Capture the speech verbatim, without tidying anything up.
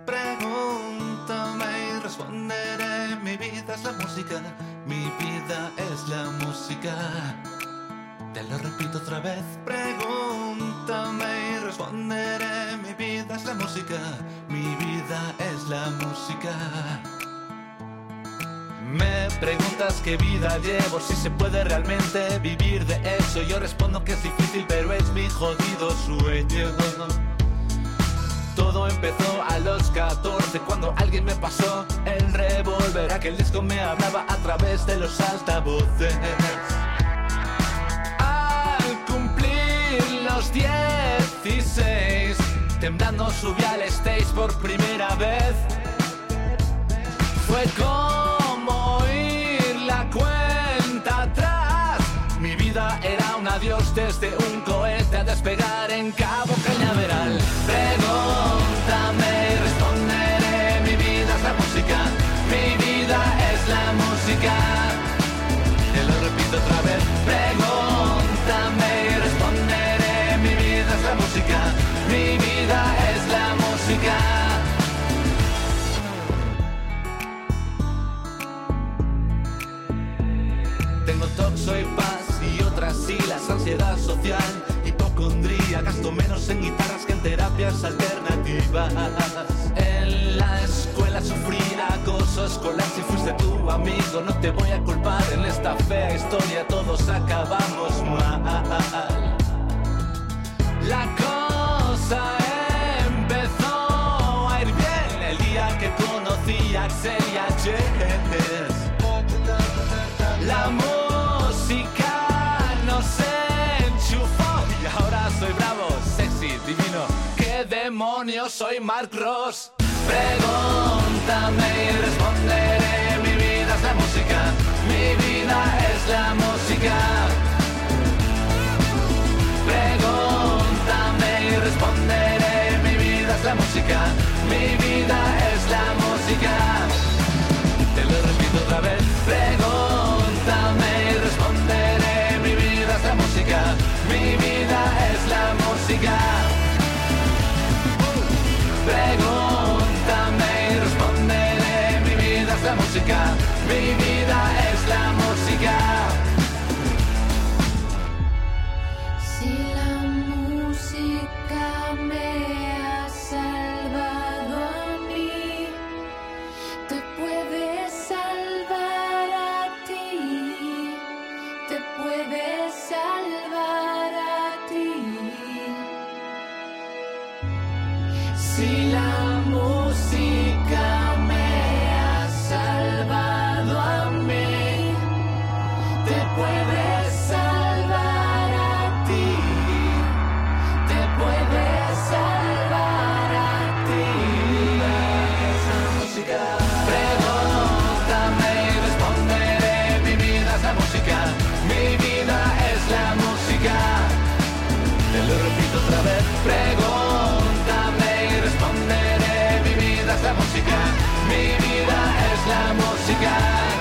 Pregúntame y responderé. Mi vida es la música, mi vida es la música. Te lo repito otra vez. Pregúntame y responderé. Mi vida es la música, mi vida es la música. Me preguntas qué vida llevo, si se puede realmente vivir de eso. Yo respondo que es difícil, pero es mi jodido sueño. Todo empezó a los catorce, cuando alguien me pasó el revólver. Aquel disco me hablaba a través de los altavoces. Al cumplir los dieciséis, temblando subí al stage por primera vez. Fue como oír la cuenta atrás. Mi vida era un adiós desde un cohete a despegar en Cabo Cañaveral. Pregúntame y responderé. Mi vida es la música, mi vida es la música. Te lo repito otra vez. Pregúntame y responderé. Mi vida es la música, mi vida es la música. Tengo toxo y paz y otras siglas, ansiedad social, hipocondría. Gasto menos en guitarras que en terapias alternativas. En la escuela sufrí acoso escolar. Si fuiste tu amigo no te voy a culpar. En esta fea historia todos acabamos mal. La cosa empezó a ir bien el día que conocí a Axel y a Jess. La música nos enchufó y ahora soy bravo, sexy, divino. ¿Qué demonios soy Mark Ross? Pregúntame y responderé. Mi vida es la música, mi vida es la música. Pregúntame y responderé. Mi vida es la música, mi vida es la música. Te lo repito otra vez. Pregúntame y responderé. Mi vida es la música, mi vida es la música. Pregúntame y responderé. Mi vida es la música, mi vida es la música. Si la música me ha salvado a mí, te puede salvar a ti, te puede salvar a ti. Si la música me ha salvado a mí, te puede salvar a ti, te puede salvar a ti. Esa música. Pregúntame y responderé. Mi vida es la música, mi vida es la música. Te lo repito otra vez. Pregúntame y responderé. Mi vida es la música, mi vida es la música.